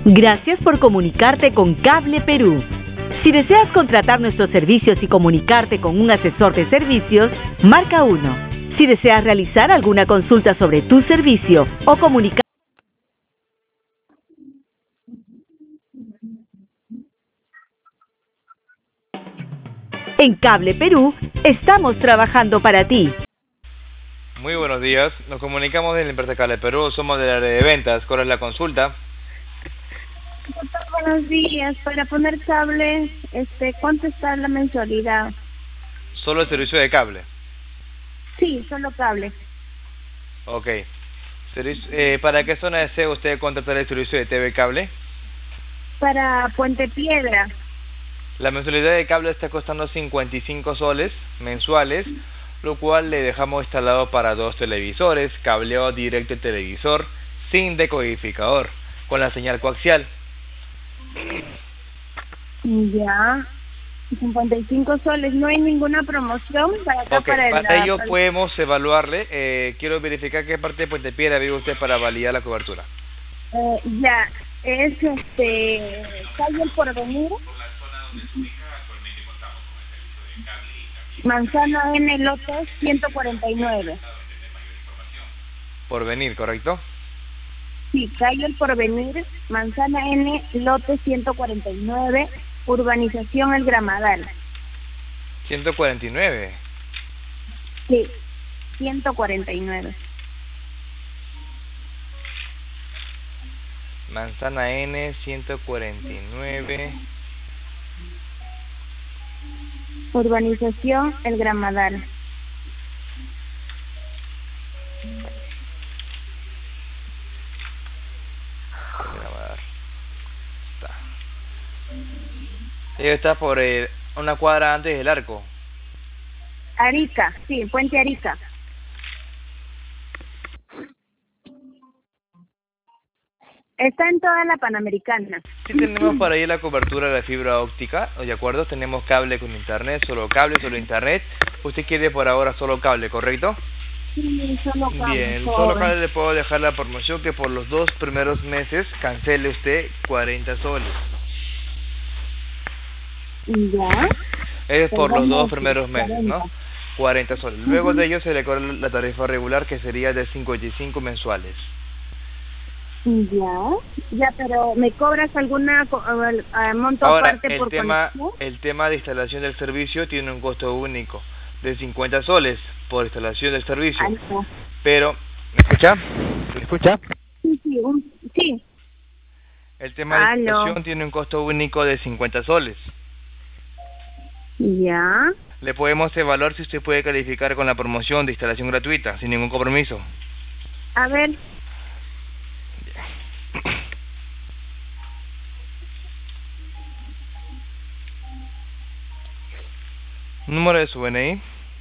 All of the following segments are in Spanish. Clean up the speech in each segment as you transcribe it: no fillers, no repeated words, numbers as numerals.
Gracias por comunicarte con Cable Perú. Si deseas contratar nuestros servicios y comunicarte con un asesor de servicios, marca 1. Si deseas realizar alguna consulta sobre tu servicio o comunicar en Cable Perú, estamos trabajando para ti. Muy buenos días, nos comunicamos desde la empresa Cable Perú, somos del área de ventas. ¿Cuál es la consulta? Doctor, buenos días. Para poner cable, ¿cuánto está la mensualidad? Solo el servicio de cable. Sí, solo cable. Ok. ¿Para qué zona desea usted contratar el servicio de TV Cable? Para Puente Piedra. La mensualidad de cable está costando 55 soles mensuales, lo cual le dejamos instalado para 2 televisores, cableado directo al televisor, sin decodificador, con la señal coaxial. Ya. 55 soles. ¿No hay ninguna promoción para acá? Okay, para ello podemos evaluarle. Quiero verificar qué parte de Puente Piedra vive usted para validar la cobertura. Ya. Es calle El Porvenir. Manzana N, lote 149. Porvenir, ¿correcto? Sí, calle El Porvenir, Manzana N, lote 149, urbanización El Gramadal. 149. Sí, 149. Manzana N, 149. Urbanización El Gramadal. Está por una cuadra antes del arco. Arica, sí, Puente Arica. Está en toda la Panamericana. Sí tenemos para ahí la cobertura de la fibra óptica, ¿de acuerdo? Tenemos cable con internet, solo cable, solo internet. Usted quiere por ahora solo cable, ¿correcto? Sí, solo cable. Bien, solo cable le puedo dejar la promoción que por los 2 primeros meses cancele usted 40 soles. Ya. Es por los 2 primeros meses, ¿no? 40 soles. Luego de ello se le cobra la tarifa regular, que sería de 55 mensuales. Ya, pero ¿me cobras alguna monto Ahora, aparte por conexión? el tema de instalación del servicio tiene un costo único de 50 soles por instalación del servicio. No. Pero, ¿me escucha? ¿Me escucha? Sí, sí. El tema de instalación tiene un costo único de 50 soles. Ya. Le podemos evaluar si usted puede calificar con la promoción de instalación gratuita, sin ningún compromiso. A ver. Número de su DNI.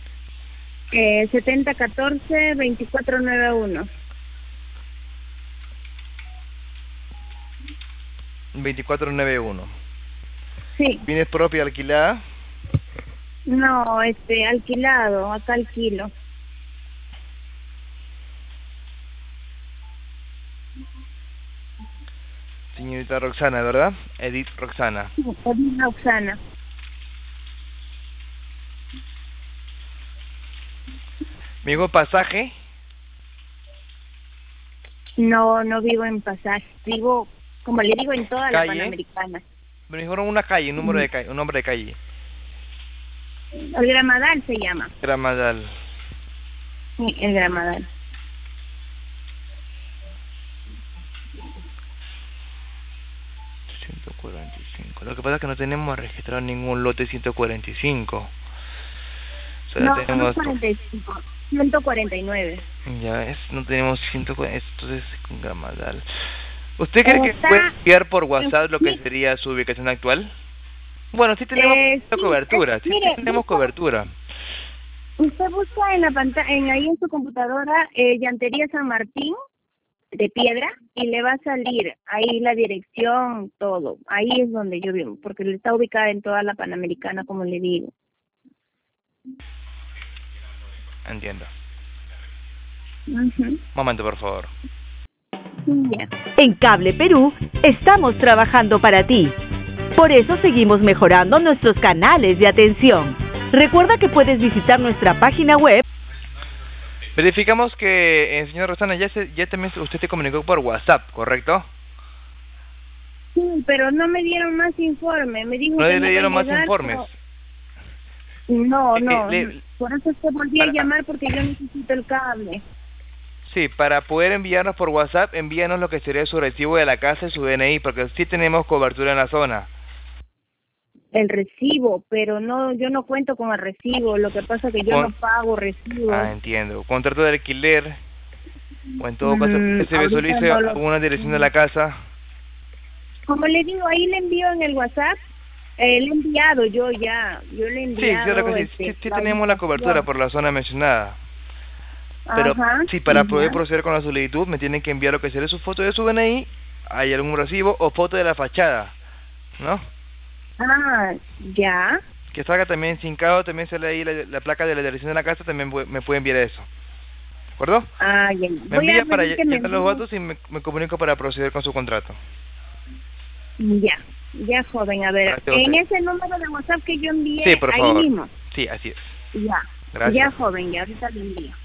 7014-2491. 2491. Sí. ¿Vienes propia alquilada? No, alquilado, acá alquilo. Señorita Roxana, ¿verdad? Edith Roxana. Sí, Edith Roxana. ¿Me dijo Pasaje? No, no vivo en Pasaje. Vivo, como le digo, en toda la Panamericana. Me dijeron una calle, un nombre de calle. El Gramadal se llama. Gramadal. Sí, el Gramadal. Lo que pasa es que no tenemos registrado ningún lote 145. O sea, No, tenemos 45, 149. Ya, no tenemos 140, entonces con Gramadal. ¿Usted cree que puede enviar por WhatsApp lo que sería su ubicación actual? Bueno, sí tenemos cobertura, sí tenemos cobertura. Usted busca en la pantalla, ahí en su computadora, Llantería San Martín, de Piedra, y le va a salir ahí la dirección, todo. Ahí es donde yo vivo, porque está ubicada en toda la Panamericana, como le digo. Entiendo. Un momento, por favor. Ya. En Cable Perú estamos trabajando para ti. Por eso seguimos mejorando nuestros canales de atención. Recuerda que puedes visitar nuestra página web. Verificamos que, señora Rosana, ya también usted se comunicó por WhatsApp, ¿correcto? Sí, pero no me dieron más informe. Me dijo ¿No que le dieron más informes? No, le- por eso es que volví a para- llamar porque yo necesito el cable. Sí, para poder enviarnos por WhatsApp, envíanos lo que sería su recibo de la casa y su DNI, porque sí tenemos cobertura en la zona. El recibo, pero no, yo no cuento con el recibo. Lo que pasa es que yo no pago recibo. Ah, entiendo. Contrato de alquiler, o en todo caso, que se ahorita visualice no lo- una dirección de la casa. Como le digo, ahí le envío en el WhatsApp. Le he enviado yo le he Sí, enviado. claro que sí, sí tenemos la cobertura por la zona mencionada. Pero Ajá, sí, para poder ya. proceder con la solicitud, me tienen que enviar lo que sería su foto de su DNI, hay algún recibo o foto de la fachada, ¿no? Ah, ya. Que salga también cincado, también sale ahí la placa de la dirección de la casa, también me puede enviar eso. ¿De acuerdo? Ah, ya. Me envía para llenar los datos y me comunico para proceder con su contrato. Ya, joven, a ver, Gracias a en usted. ese número de WhatsApp que yo envié, Sí, por ahí favor. mismo. Sí, así es. Ya. Gracias. Ya, joven, ya ahorita le envío.